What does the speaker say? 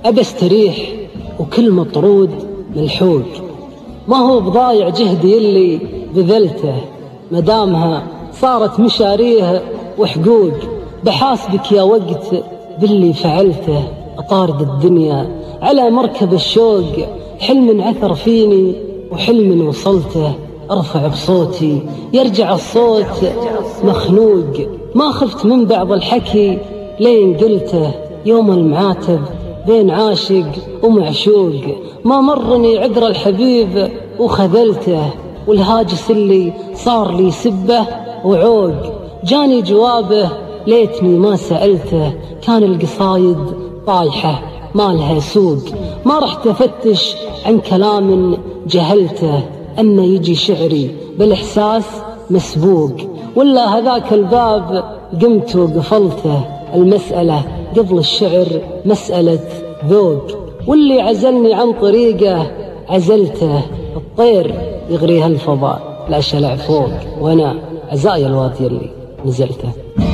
أبى استريح وكل مطرود ملحوق، ما هو بضايع جهدي اللي بذلته، مدامها صارت مشاريه وحقوق. بحاسبك يا وقت باللي فعلته، أطارد الدنيا على مركب الشوق، حلم عثر فيني وحلم وصلته، أرفع بصوتي يرجع الصوت مخنوق. ما خفت من بعض الحكي لين قلته، يوم المعاتب بين عاشق ومعشوق، ما مرني عذر الحبيب وخذلته، والهاجس اللي صار لي سبه وعوق. جاني جوابه ليتني ما سألته، كان القصايد طايحة ما لها سوق، ما رحت أفتش عن كلام جهلته، أما يجي شعري بالإحساس مسبوق، ولا هذاك الباب قمت وقفلته. المسألة قبل الشعر مسألة ذوق، واللي عزلني عن طريقه عزلته. الطير يغريها الفضاء لا شلع فوق، وأنا عزايا الوادي اللي نزلته.